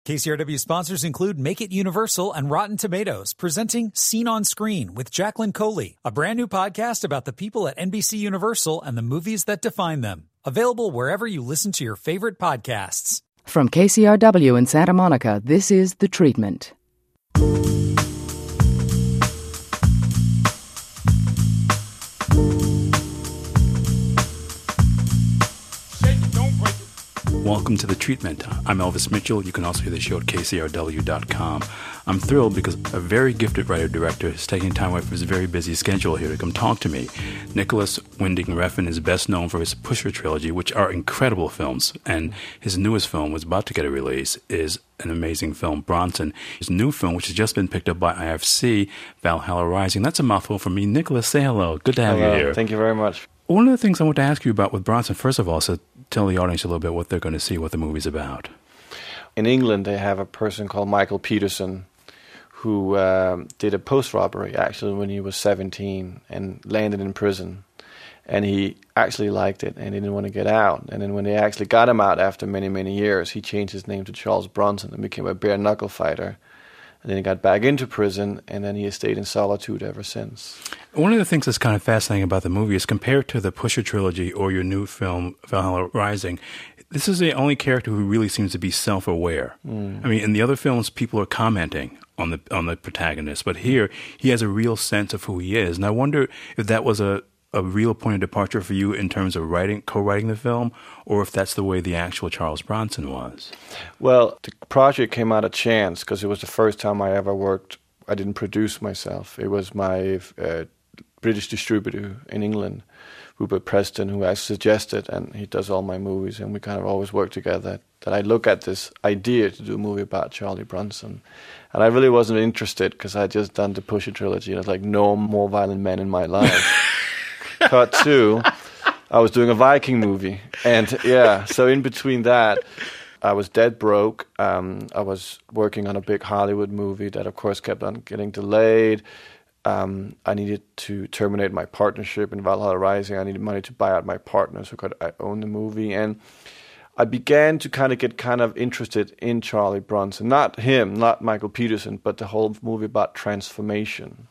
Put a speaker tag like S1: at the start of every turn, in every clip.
S1: KCRW sponsors include Make It Universal and Rotten Tomatoes, presenting Scene on Screen with Jacqueline Coley, a brand new podcast about the people at NBC Universal and the movies that define them. Available wherever you listen to your favorite podcasts.
S2: From KCRW in Santa Monica, this is The Treatment.
S3: Welcome to The Treatment. I'm Elvis Mitchell. You can also hear the show at kcrw.com. I'm thrilled because a very gifted writer-director is taking time away from his very busy schedule here to come talk to me. Nicholas Winding Refn is best known for his Pusher trilogy, which are incredible films, and his newest film was about to get a release, is an amazing film, Bronson. His new film, which has just been picked up by IFC, Valhalla Rising. That's a mouthful for me. Nicholas, say hello. Good to have you here.
S4: Thank you very much.
S3: One of the things I want to ask you about with Bronson, first of all, so tell the audience a little bit what they're going to see, what the movie's about.
S4: In England, they have a person called Michael Peterson who did a post-robbery, actually, when he was 17 and landed in prison. And he actually liked it and he didn't want to get out. And then when they actually got him out after many, many years, he changed his name to Charles Bronson and became a bare-knuckle fighter. And then he got back into prison, and then he has stayed in solitude ever since.
S3: One of the things that's kind of fascinating about the movie is compared to the Pusher trilogy or your new film, Valhalla Rising, this is the only character who really seems to be self-aware. I mean, in the other films, people are commenting on the protagonist, but here he has a real sense of who he is. And I wonder if that was a real point of departure for you in terms of co-writing the film, or if that's the way the actual Charles Bronson was?
S4: Well, the project came out of chance because it was the first time I ever worked. I didn't produce myself. It was my British distributor in England, Rupert Preston, who I suggested, and he does all my movies, and we kind of always work together, that I look at this idea to do a movie about Charlie Bronson. And I really wasn't interested because I had just done the Pusher trilogy, and I was like, no more violent men in my life. Cut to, I was doing a Viking movie. And yeah, so in between that, I was dead broke. I was working on a big Hollywood movie that, of course, kept on getting delayed. I needed to terminate my partnership in Valhalla Rising. I needed money to buy out my partner so I own the movie. And I began to get interested in Charlie Bronson. Not him, not Michael Peterson, but the whole movie about transformation.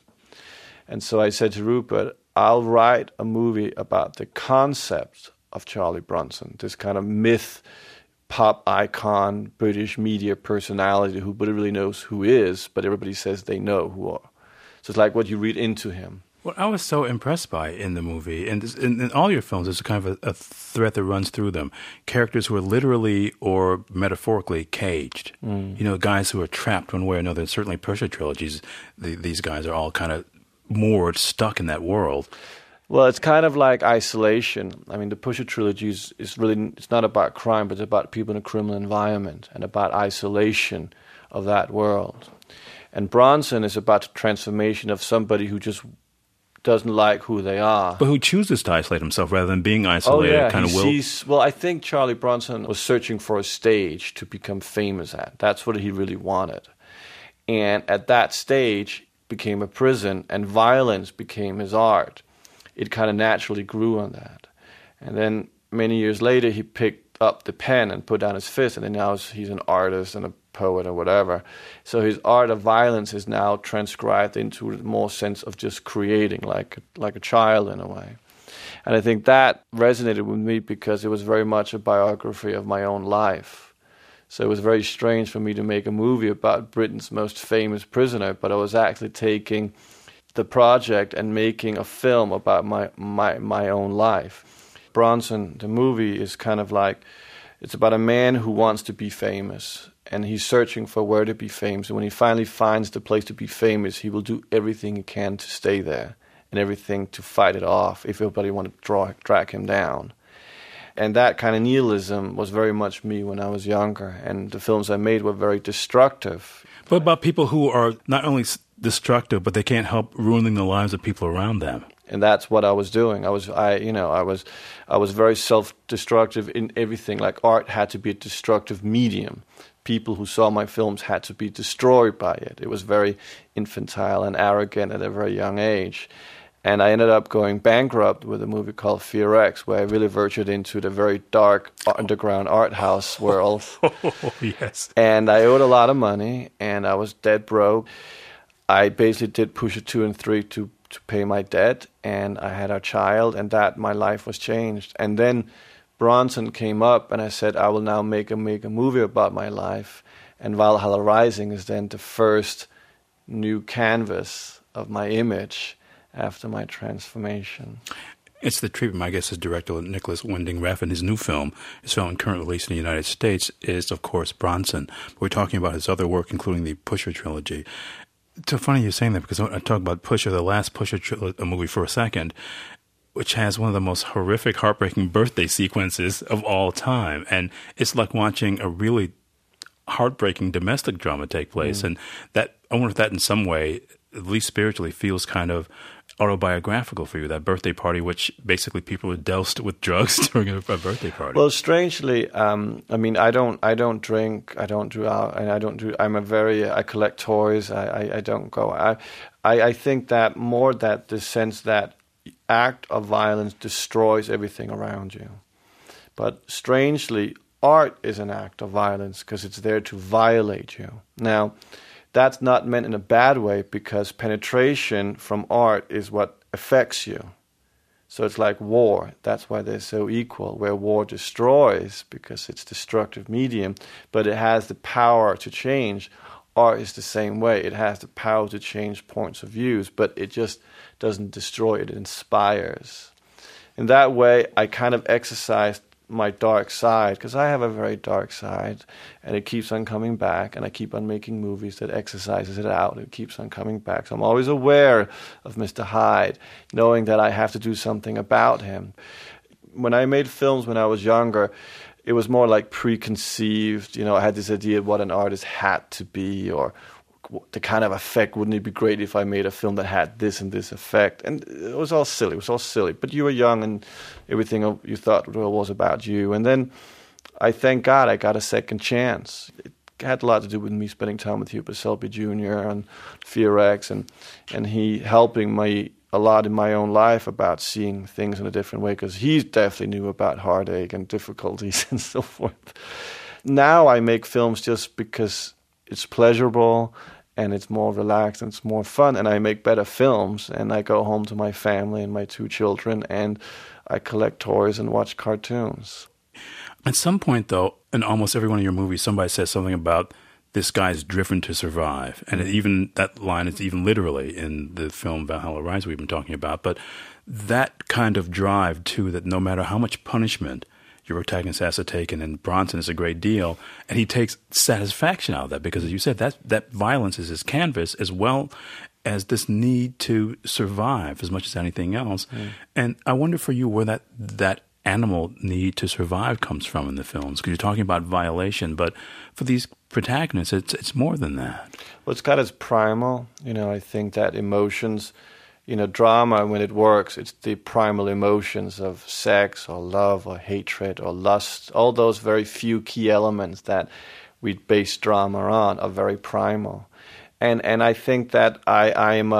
S4: And so I said to Rupert, I'll write a movie about the concept of Charlie Bronson, this kind of myth, pop icon, British media personality who nobody really knows who is, but everybody says they know who are. So it's like what you read into him.
S3: What I was so impressed by in the movie, and in all your films, there's kind of a thread that runs through them. Characters who are literally or metaphorically caged. You know, guys who are trapped one way or another. And certainly Pusher trilogies, these guys are all kind of moored, stuck in that world.
S4: Well, it's kind of like isolation. I mean, the Pusher trilogy is really, it's not about crime, but it's about people in a criminal environment and about isolation of that world. And Bronson is about the transformation of somebody who just doesn't like who they are.
S3: But who chooses to isolate himself rather than being isolated.
S4: Well, I think Charlie Bronson was searching for a stage to become famous at. That's what he really wanted. And at that stage, became a prison, and violence became his art. It kind of naturally grew on that. And then many years later, he picked up the pen and put down his fist, and then now he's an artist and a poet or whatever. So his art of violence is now transcribed into a more sense of just creating, like a child in a way. And I think that resonated with me because it was very much a biography of my own life. So it was very strange for me to make a movie about Britain's most famous prisoner, but I was actually taking the project and making a film about my own life. Bronson, the movie, is kind of like, it's about a man who wants to be famous, and he's searching for where to be famous. And when he finally finds the place to be famous, he will do everything he can to stay there and everything to fight it off if everybody want to drag him down. And that kind of nihilism was very much me when I was younger. And the films I made were very destructive.
S3: But about people who are not only destructive, but they can't help ruining the lives of people around them.
S4: And that's what I was doing. I was very self-destructive in everything. Like, art had to be a destructive medium. People who saw my films had to be destroyed by it. It was very infantile and arrogant at a very young age. And I ended up going bankrupt with a movie called Fear X, where I really ventured into the very dark underground art house world.
S3: Oh, yes.
S4: And I owed a lot of money, and I was dead broke. I basically did Pusher 2 and 3 to pay my debt, and I had our child, and that my life was changed. And then Bronson came up, and I said, I will now make a movie about my life. And Valhalla Rising is then the first new canvas of my image after my transformation.
S3: It's the treatment, I guess, as director Nicholas Winding Refn, his new film, his film currently released in the United States, is, of course, Bronson. We're talking about his other work, including the Pusher trilogy. It's so funny you're saying that, because I talk about Pusher, the last Pusher movie, for a second, which has one of the most horrific, heartbreaking birthday sequences of all time. And it's like watching a really heartbreaking domestic drama take place. And that, I wonder if that in some way, at least spiritually, feels kind of autobiographical for you, that birthday party, which basically people were doused with drugs during a birthday party.
S4: Well, strangely, I mean, I don't drink, I don't do out, and I collect toys. I don't go. I think that more that the sense that act of violence destroys everything around you. But strangely, art is an act of violence because it's there to violate you. Now, that's not meant in a bad way, because penetration from art is what affects you. So it's like war. That's why they're so equal, where war destroys because it's destructive medium, but it has the power to change. Art is the same way. It has the power to change points of views, but it just doesn't destroy, it inspires. In that way, I kind of exercised my dark side, because I have a very dark side, and it keeps on coming back, and I keep on making movies that exercises it out. It keeps on coming back. So I'm always aware of Mr. Hyde, knowing that I have to do something about him. When I made films when I was younger, it was more like preconceived. You know, I had this idea of what an artist had to be, or the kind of effect, wouldn't it be great if I made a film that had this and this effect? And it was all silly. But you were young, and everything you thought was about you. And then I thank God I got a second chance. It had a lot to do with me spending time with Hubert Selby Jr. on Fear X, and he helping me a lot in my own life about seeing things in a different way, because he definitely knew about heartache and difficulties and so forth. Now I make films just because it's pleasurable, and it's more relaxed, and it's more fun, and I make better films, and I go home to my family and my 2 children, and I collect toys and watch cartoons.
S3: At some point, though, in almost every one of your movies, somebody says something about this guy's driven to survive, and even that line is even literally in the film Valhalla Rising we've been talking about, but that kind of drive, too, that no matter how much punishment your protagonist has to take, and then Bronson is a great deal, and he takes satisfaction out of that, because as you said, that violence is his canvas, as well as this need to survive as much as anything else. And I wonder for you where that animal need to survive comes from in the films, because you're talking about violation, but for these protagonists, it's more than that. Well,
S4: it's got its primal. You know, I think that emotions, you know, drama, when it works, it's the primal emotions of sex or love or hatred or lust. All those very few key elements that we base drama on are very primal. And I think that I am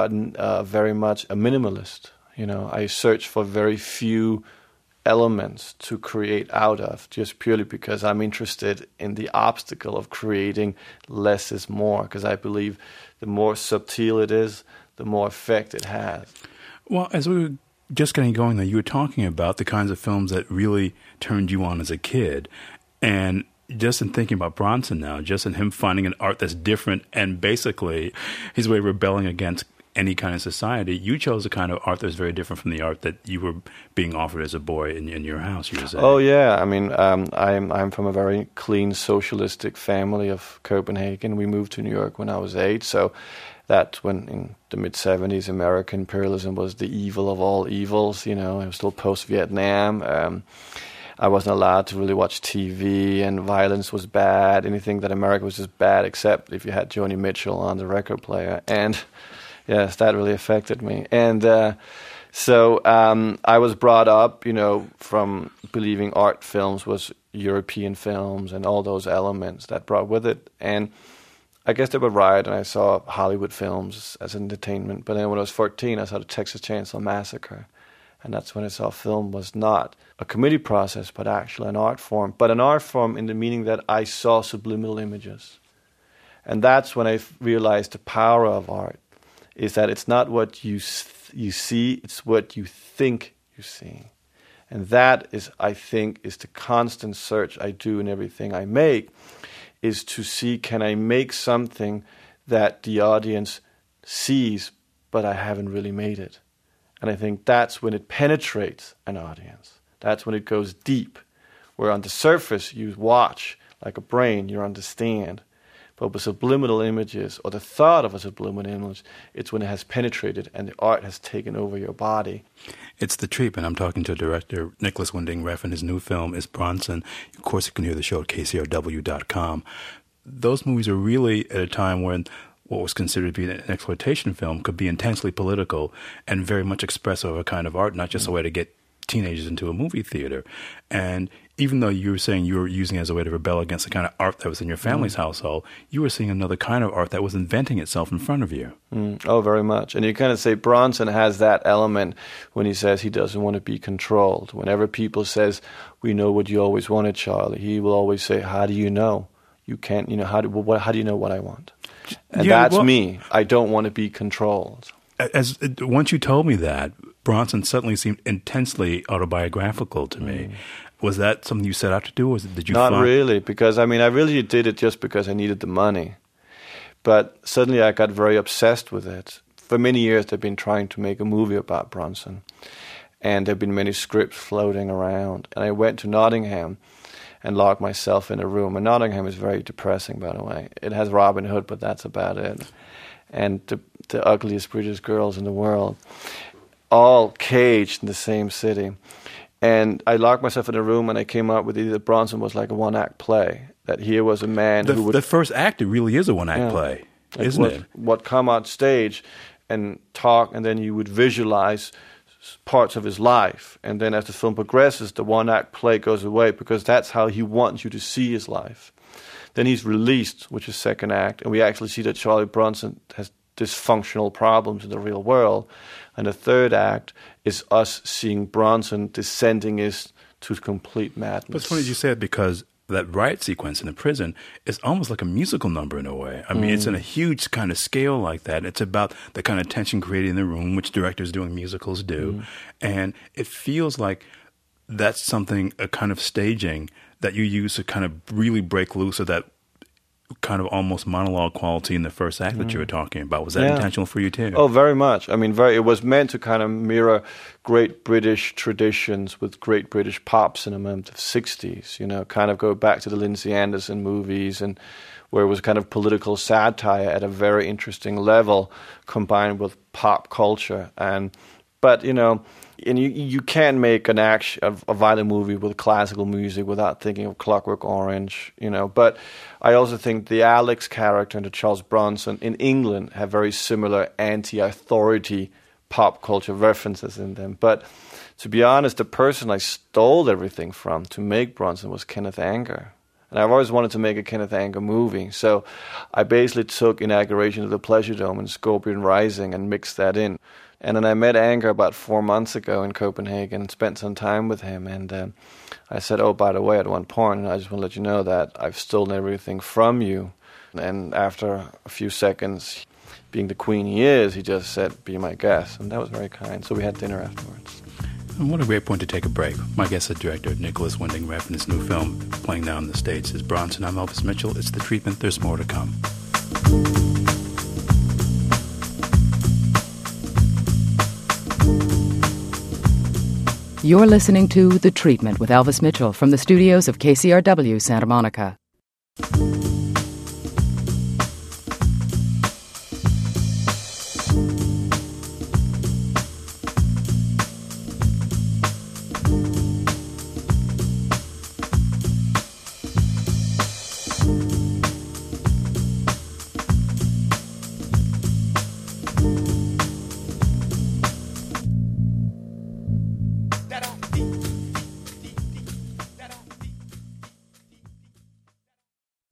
S4: a very much a minimalist. You know, I search for very few elements to create out of, just purely because I'm interested in the obstacle of creating less is more, because I believe the more subtle it is, the more effect it has.
S3: Well, as we were just getting going, though, you were talking about the kinds of films that really turned you on as a kid. And just in thinking about Bronson now, just in him finding an art that's different and basically his way of rebelling against any kind of society, you chose a kind of art that's very different from the art that you were being offered as a boy in your house, you were saying.
S4: Oh, yeah. I mean, I'm from a very clean socialistic family of Copenhagen. We moved to New York when I was 8, so that's when in the mid-70s American imperialism was the evil of all evils. You know, it was still post-Vietnam. I wasn't allowed to really watch TV, and violence was bad. Anything that America was just bad, except if you had Joni Mitchell on the record player. And yes, that really affected me. And so I was brought up, you know, from believing art films was European films and all those elements that brought with it. And I guess they were right, and I saw Hollywood films as entertainment. But then when I was 14, I saw the Texas Chainsaw Massacre. And that's when I saw film was not a committee process, but actually an art form. But an art form in the meaning that I saw subliminal images. And that's when I realized the power of art, is that it's not what you see, it's what you think you see. And that is, I think, is the constant search I do in everything I make, is to see, can I make something that the audience sees, but I haven't really made it. And I think that's when it penetrates an audience. That's when it goes deep, where on the surface you watch like a brain, you understand. But with subliminal images, or the thought of a subliminal image, it's when it has penetrated and the art has taken over your body.
S3: It's The Treatment. I'm talking to director Nicolas Winding Refn. His new film is Bronson. Of course, you can hear the show at kcrw.com. Those movies are really at a time when what was considered to be an exploitation film could be intensely political and very much expressive of a kind of art, not just a way to get teenagers into a movie theater. And even though you were saying you were using it as a way to rebel against the kind of art that was in your family's household, you were seeing another kind of art that was inventing itself in front of you.
S4: Oh, very much. And you kind of say Bronson has that element when he says he doesn't want to be controlled. Whenever people says, we know what you always wanted, Charlie, he will always say, how do you know? You can't, how do you know what I want? And that's me. I don't want to be controlled.
S3: Once you told me that, Bronson suddenly seemed intensely autobiographical to me. Was that something you set out to do, or did you
S4: Not really, because, I really did it just because I needed the money. But suddenly I got very obsessed with it. For many years they've been trying to make a movie about Bronson, and there have been many scripts floating around. And I went to Nottingham and locked myself in a room. And Nottingham is very depressing, by the way. It has Robin Hood, but that's about it. And the ugliest British girls in the world, all caged in the same city. And I locked myself in a room, and I came up with either Bronson was like a one-act play, that here was a man who would...
S3: The first act, it really is a one-act play, isn't it?
S4: Would come on stage and talk, and then you would visualize parts of his life. And then as the film progresses, the one-act play goes away, because that's how he wants you to see his life. Then he's released, which is second act, and we actually see that Charlie Bronson has dysfunctional problems in the real world. And the third act is us seeing Bronson descending to complete madness.
S3: But it's funny you said, because that riot sequence in the prison is almost like a musical number in a way. It's in a huge kind of scale like that. It's about the kind of tension created in the room, which directors doing musicals do. And it feels like that's something, a kind of staging that you use to kind of really break loose of that kind of almost monologue quality in the first act that you were talking about. Was that intentional for you too?
S4: Oh, very much. It was meant to kind of mirror great British traditions with great British pop cinema of the 60s, kind of go back to the Lindsay Anderson movies, and where it was kind of political satire at a very interesting level combined with pop culture. But you can't make a violent movie with classical music without thinking of Clockwork Orange, But I also think the Alex character and the Charles Bronson in England have very similar anti-authority pop culture references in them. But to be honest, the person I stole everything from to make Bronson was Kenneth Anger. And I've always wanted to make a Kenneth Anger movie. So I basically took Inauguration of the Pleasure Dome and Scorpion Rising and mixed that in. And then I met Anger about 4 months ago in Copenhagen and spent some time with him. And I said, oh, by the way, at one point, I just want to let you know that I've stolen everything from you. And after a few seconds, being the queen he is, he just said, be my guest. And that was very kind. So we had dinner afterwards.
S3: And what a great point to take a break. My guest is director Nicolas Winding Refn. His new film, playing now in the States, is Bronson. I'm Elvis Mitchell. It's The Treatment. There's more to come.
S2: You're listening to The Treatment with Elvis Mitchell from the studios of KCRW Santa Monica.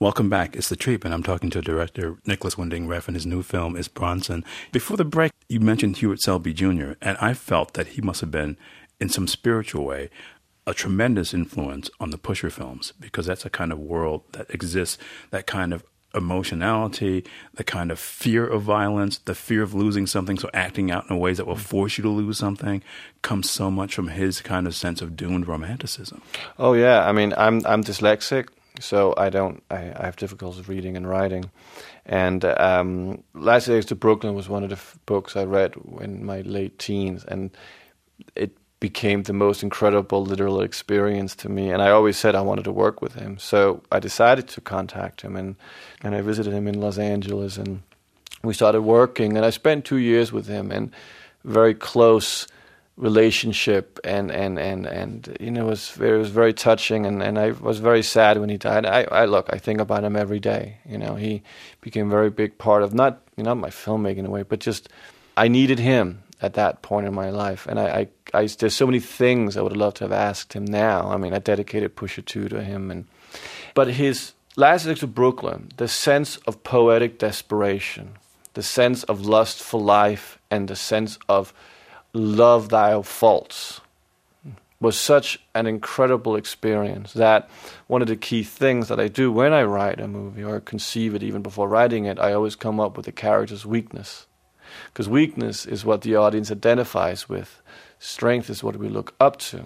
S3: Welcome back. It's The Treatment. I'm talking to director Nicholas Winding Refn. His new film is Bronson. Before the break, you mentioned Hewitt Selby Jr., and I felt that he must have been, in some spiritual way, a tremendous influence on the Pusher films, because that's a kind of world that exists, that kind of emotionality, the kind of fear of violence, the fear of losing something, so acting out in ways that will force you to lose something, comes so much from his kind of sense of doomed romanticism.
S4: Oh yeah, I mean, I'm dyslexic, so I have difficulty reading and writing. And Last Days to Brooklyn was one of the books I read in my late teens, and it became the most incredible literal experience to me. And I always said I wanted to work with him. So I decided to contact him, and I visited him in Los Angeles, and we started working. And I spent 2 years with him, and very close relationship, and you know, it was very touching, and I was very sad when he died. I think about him every day. You know, he became a very big part of not my filmmaking in a way, but just I needed him at that point in my life, and I there's so many things I would love to have asked him now. I mean, I dedicated Pusher 2 to him, but his Last Days to Brooklyn, the sense of poetic desperation, the sense of lust for life, and the sense of love thy faults was such an incredible experience that one of the key things that I do when I write a movie or conceive it even before writing it, I always come up with the character's weakness. Because weakness is what the audience identifies with. Strength is what we look up to.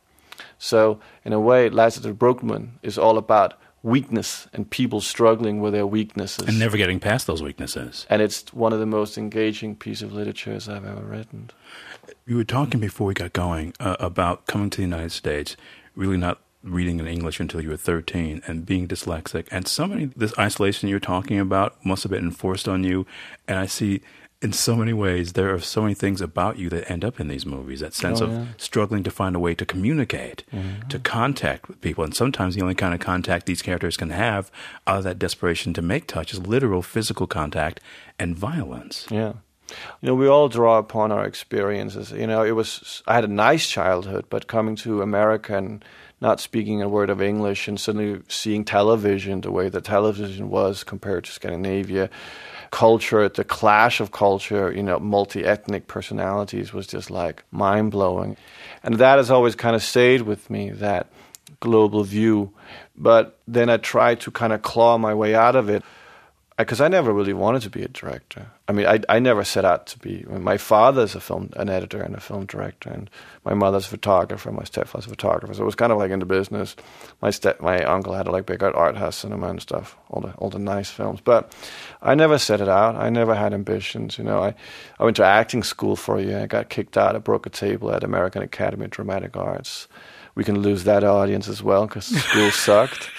S4: So, in a way, Last Days to Brooklyn is all about weakness and people struggling with their weaknesses.
S3: And never getting past those weaknesses.
S4: And it's one of the most engaging pieces of literature I've ever written.
S3: You were talking before we got going about coming to the United States, really not reading in English until you were 13, and being dyslexic. And this isolation you're talking about must have been enforced on you. And I see in so many ways, there are so many things about you that end up in these movies. That sense of struggling to find a way to communicate, to contact with people. And sometimes the only kind of contact these characters can have out of that desperation to make touch is literal physical contact and violence.
S4: Yeah. You know, we all draw upon our experiences. You know, I had a nice childhood, but coming to America and not speaking a word of English and suddenly seeing television the way that television was compared to Scandinavia, culture, the clash of culture, you know, multi-ethnic personalities was just like mind-blowing. And that has always kind of stayed with me, that global view. But then I tried to kind of claw my way out of it, because I never really wanted to be a director. I mean, I never set out to be. My father's an editor and a film director, and my mother's a photographer, my stepfather's a photographer. So it was kind of like in the business. My uncle had a big art house cinema and stuff, all the nice films. But I never set it out. I never had ambitions. You know, I went to acting school for a year. I got kicked out. I broke a table at American Academy of Dramatic Arts. We can lose that audience as well because school sucked.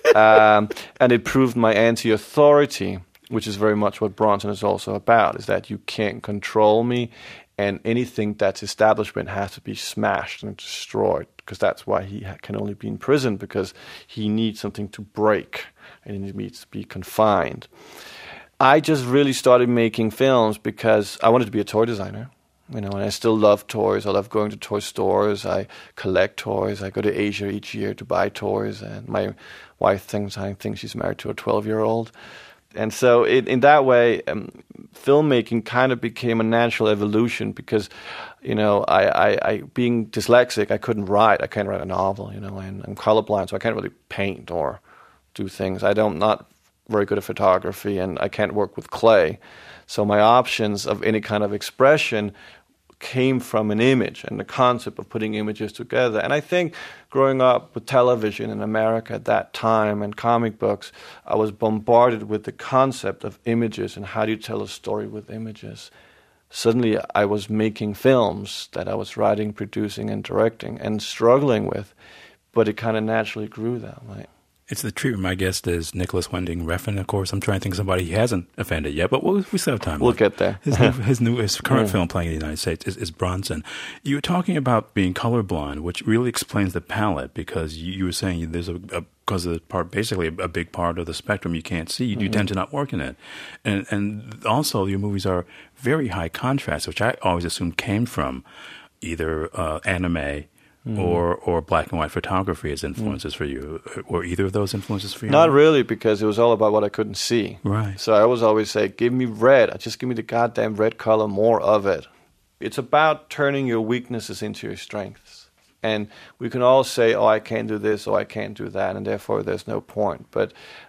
S4: And it proved my anti-authority, which is very much what Bronson is also about, is that you can't control me, and anything that's establishment has to be smashed and destroyed, because that's why he can only be in prison, because he needs something to break, and he needs to be confined. I just really started making films because I wanted to be a toy designer. You know, and I still love toys. I love going to toy stores. I collect toys. I go to Asia each year to buy toys. And my wife thinks she's married to a 12-year-old. And so in that way, filmmaking kind of became a natural evolution because, you know, I being dyslexic, I couldn't write. I can't write a novel, you know, and I'm colorblind, so I can't really paint or do things. I'm not very good at photography, and I can't work with clay. So my options of any kind of expression came from an image and the concept of putting images together. And I think growing up with television in America at that time and comic books, I was bombarded with the concept of images and how do you tell a story with images. Suddenly I was making films that I was writing, producing, and directing and struggling with, but it kind of naturally grew that way.
S3: It's The Treatment. My guest is Nicholas Winding Refn. Of course, I'm trying to think of somebody he hasn't offended yet, but we still have time.
S4: We'll get there.
S3: His current film playing in the United States is Bronson. You were talking about being colorblind, which really explains the palette, because you were saying there's because of the part, basically a big part of the spectrum you can't see. You tend to not work in it, and also your movies are very high contrast, which I always assumed came from either anime or black and white photography as influences for you? Were either of those influences for you?
S4: Not really, because it was all about what I couldn't see.
S3: Right.
S4: So I was always say, give me red. Just give me the goddamn red color, more of it. It's about turning your weaknesses into your strengths. And we can all say, oh, I can't do this, or I can't do that, and therefore there's no point. But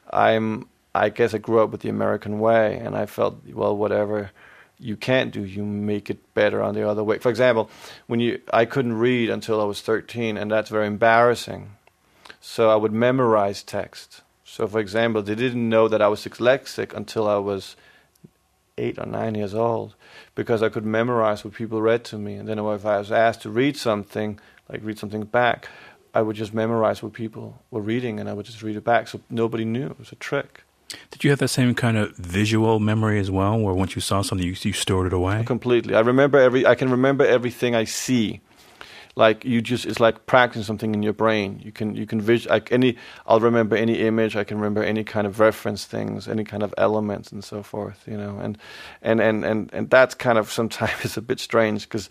S4: I guess I grew up with the American way, and I felt, well, whatever you can't do, you make it better on the other way. For example, I couldn't read until I was 13, and that's very embarrassing. So I would memorize text. So, for example, they didn't know that I was dyslexic until I was 8 or 9 years old, because I could memorize what people read to me. And then if I was asked to read something, like read something back, I would just memorize what people were reading, and I would just read it back. So nobody knew. It was a trick.
S3: Did you have that same kind of visual memory as well, where once you saw something, you stored it away?
S4: Completely. I can remember everything I see. Like it's like practicing something in your brain. You can I'll remember any image. I can remember any kind of reference things, any kind of elements, and so forth. You know, and that's kind of sometimes it's a bit strange, because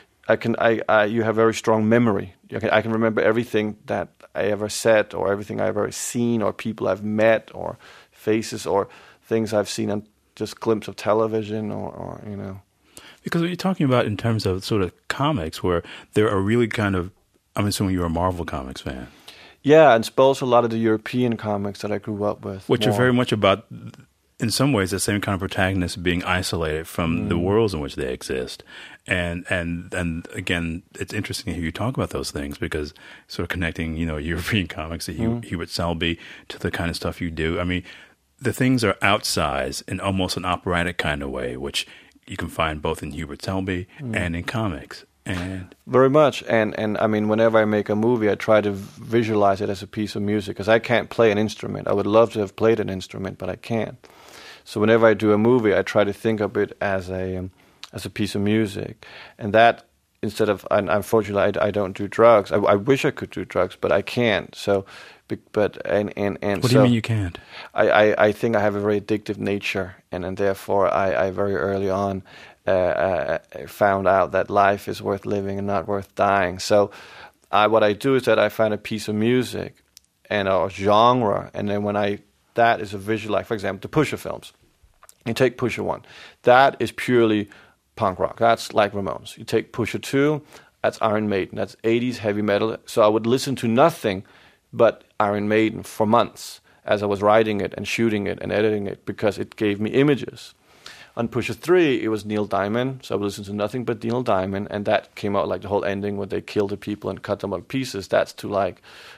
S4: you have very strong memory. I can remember everything that I ever said, or everything I've ever seen, or people I've met, or faces, or things I've seen on just glimpse of television, or you know.
S3: Because what you're talking about in terms of sort of comics, where there are really kind of, I'm assuming you're a Marvel Comics fan.
S4: Yeah, and also a lot of the European comics that I grew up with.
S3: Which are very much about, in some ways, the same kind of protagonists being isolated from the worlds in which they exist. And again, it's interesting to hear you talk about those things, because sort of connecting, European comics to Hubert Selby to the kind of stuff you do. I mean, the things are outsized in almost an operatic kind of way, which you can find both in Hubert Selby and in comics. And
S4: very much. And I mean, whenever I make a movie, I try to visualize it as a piece of music, because I can't play an instrument. I would love to have played an instrument, but I can't. So whenever I do a movie, I try to think of it as a piece of music. And that, instead of, unfortunately, I don't do drugs. I wish I could do drugs, but I can't. So, but
S3: what do you mean you can't?
S4: I think I have a very addictive nature, and therefore I very early on found out that life is worth living and not worth dying. So what I do is that I find a piece of music and a genre, and then that is a visual, like, for example, the Pusher films. You take Pusher 1. That is purely punk rock. That's like Ramones. You take Pusher 2, that's Iron Maiden. That's 80s heavy metal. So I would listen to nothing but Iron Maiden for months as I was writing it and shooting it and editing it, because it gave me images. On Pusher 3, it was Neil Diamond, so I would listen to nothing but Neil Diamond, and that came out like the whole ending where they killed the people and cut them up pieces. That's to like,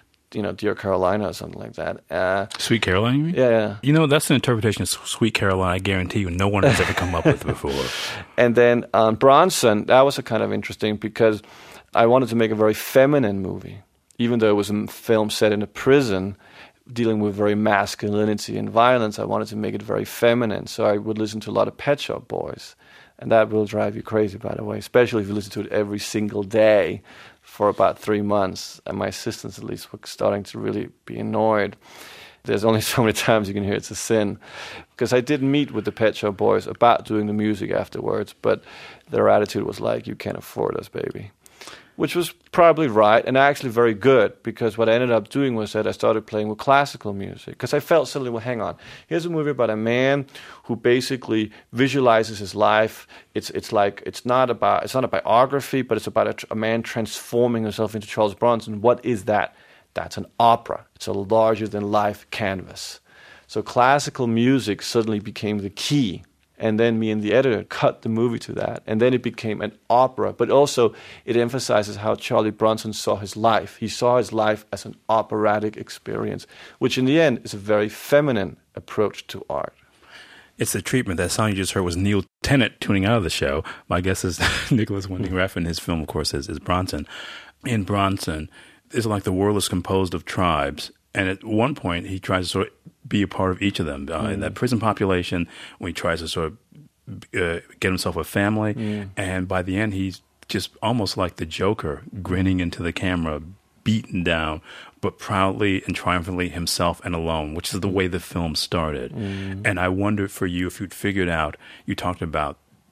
S4: Dear Carolina or something like that.
S3: Sweet Caroline, you mean?
S4: Yeah.
S3: That's an interpretation of Sweet Caroline, I guarantee you, no one has ever come up with before.
S4: And then on Bronson, that was a kind of interesting, because I wanted to make a very feminine movie. Even though it was a film set in a prison, dealing with very masculinity and violence, I wanted to make it very feminine. So I would listen to a lot of Pet Shop Boys. And that will drive you crazy, by the way, especially if you listen to it every single day for about 3 months. And my assistants, at least, were starting to really be annoyed. There's only so many times you can hear it's a sin. Because I did meet with the Pet Shop Boys about doing the music afterwards, but their attitude was like, you can't afford us, baby. Which was probably right, and actually very good, because what I ended up doing was that I started playing with classical music, because I felt suddenly, well, hang on, here's a movie about a man who basically visualizes his life. It's not a biography, but it's about a man transforming himself into Charles Bronson. What is that? That's an opera. It's a larger-than-life canvas. So classical music suddenly became the key. And then me and the editor cut the movie to that. And then it became an opera. But also it emphasizes how Charlie Bronson saw his life. He saw his life as an operatic experience, which in the end is a very feminine approach to art.
S3: It's the treatment. That song you just heard was Neil Tennant tuning out of the show. My guess is Nicholas Winding Refn. His film, of course, is Bronson. In Bronson, it's like the world is composed of tribes. And at one point, he tries to sort of be a part of each of them. In that prison population, when he tries to sort of get himself a family. And by the end, he's just almost like the Joker, grinning into the camera, beaten down, but proudly and triumphantly himself and alone, which is the way the film started. And I wondered for you if you'd figured out, you talked about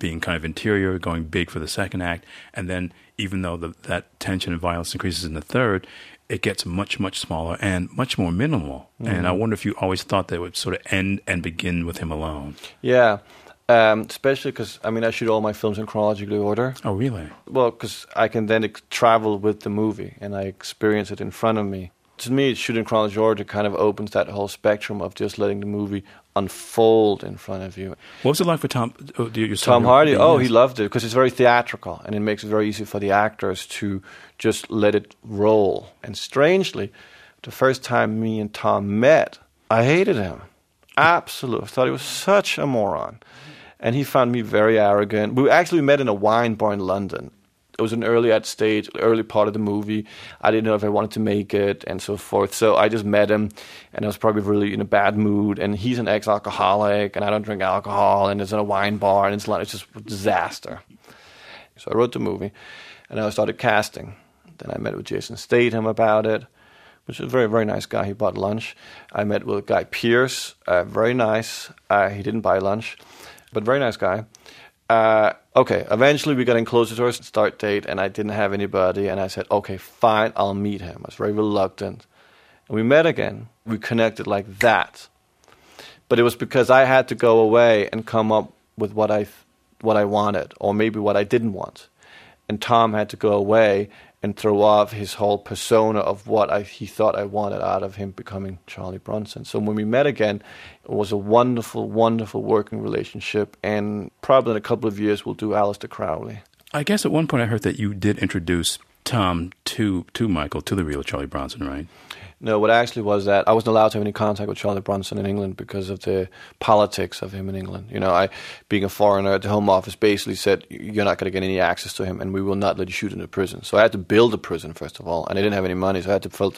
S3: being kind of interior, going big for the second act, and then even though that tension and violence increases in the third, it gets much, much smaller and much more minimal. Mm-hmm. And I wonder if you always thought that it would sort of end and begin with him alone.
S4: Yeah, especially because, I shoot all my films in chronological order.
S3: Oh, really?
S4: Well, because I can then travel with the movie and I experience it in front of me. To me, shooting in chronological order kind of opens that whole spectrum of just letting the movie unfold in front of you.
S3: What was it like for Tom
S4: Hardy? He loved it because it's very theatrical and it makes it very easy for the actors to just let it roll. And strangely, the first time me and Tom met, I hated him. Absolutely. I thought he was such a moron. And he found me very arrogant. We actually met in a wine bar in London. It was an early part of the movie. I didn't know if I wanted to make it and so forth. So I just met him, and I was probably really in a bad mood. And he's an ex-alcoholic, and I don't drink alcohol, and it's in a wine bar, and it's just a disaster. So I wrote the movie, and I started casting. Then I met with Jason Statham about it, which is a very, very nice guy. He bought lunch. I met with Guy Pearce, very nice. He didn't buy lunch, but very nice guy. Okay, eventually we got in closer to our start date, and I didn't have anybody, and I said, okay, fine, I'll meet him. I was very reluctant. And we met again. We connected like that. But it was because I had to go away and come up with what I wanted, or maybe what I didn't want. And Tom had to go away and throw off his whole persona of what he thought I wanted out of him becoming Charlie Bronson. So when we met again, it was a wonderful, wonderful working relationship, and probably in a couple of years we'll do Aleister Crowley.
S3: I guess at one point I heard that you did introduce Tom to Michael, to the real Charlie Bronson, right?
S4: No, what actually was that I wasn't allowed to have any contact with Charlie Bronson in England because of the politics of him in England. Being a foreigner, the Home Office basically said, you're not going to get any access to him and we will not let you shoot in the prison. So I had to build a prison, first of all, and I didn't have any money, so I built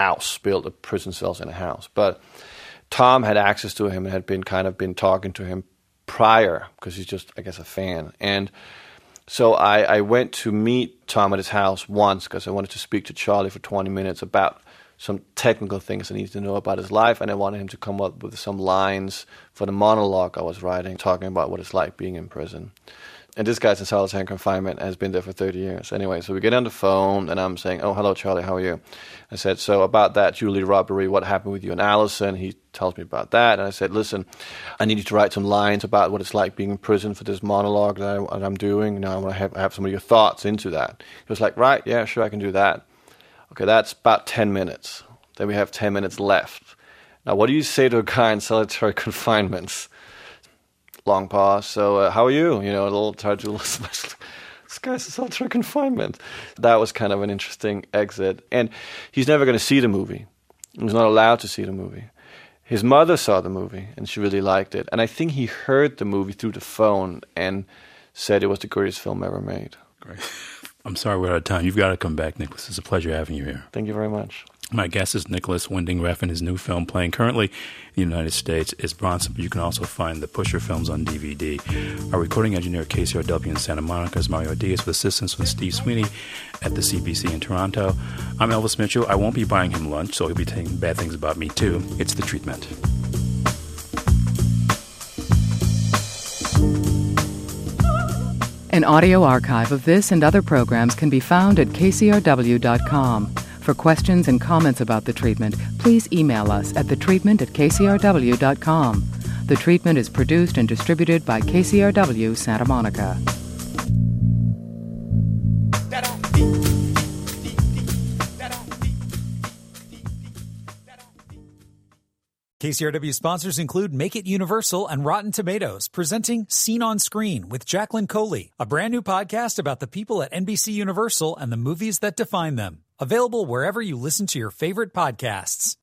S4: a prison cells in a house. But Tom had access to him and had been talking to him prior because he's just, I guess, a fan. And so I went to meet Tom at his house once because I wanted to speak to Charlie for 20 minutes about some technical things I needed to know about his life, and I wanted him to come up with some lines for the monologue I was writing, talking about what it's like being in prison. And this guy's in solitary confinement and has been there for 30 years. Anyway, so we get on the phone, and I'm saying, oh, hello, Charlie, how are you? I said, so about that Julie robbery, what happened with you and Allison? He tells me about that, and I said, listen, I need you to write some lines about what it's like being in prison for this monologue that I'm doing. I want to have some of your thoughts into that. He was like, right, yeah, sure, I can do that. Okay, that's about 10 minutes. Then we have 10 minutes left. Now, what do you say to a guy in solitary confinement? Long pause. So, how are you? A little target. This guy's in solitary confinement. That was kind of an interesting exit. And he's never going to see the movie. He was not allowed to see the movie. His mother saw the movie, and she really liked it. And I think he heard the movie through the phone and said it was the greatest film ever made.
S3: Great. I'm sorry we're out of time. You've got to come back, Nicholas. It's a pleasure having you here.
S4: Thank you very much.
S3: My guest is Nicholas Winding Refn. His new film, playing currently in the United States, is Bronson, but you can also find the Pusher films on DVD. Our recording engineer at KCRW in Santa Monica is Mario Diaz, with assistance from Steve Sweeney at the CBC in Toronto. I'm Elvis Mitchell. I won't be buying him lunch, so he'll be saying bad things about me, too. It's The Treatment.
S2: An audio archive of this and other programs can be found at kcrw.com. For questions and comments about The Treatment, please email us at thetreatment@kcrw.com. The Treatment is produced and distributed by KCRW Santa Monica.
S1: KCRW sponsors include Make It Universal and Rotten Tomatoes, presenting Scene on Screen with Jacqueline Coley, a brand new podcast about the people at NBC Universal and the movies that define them. Available wherever you listen to your favorite podcasts.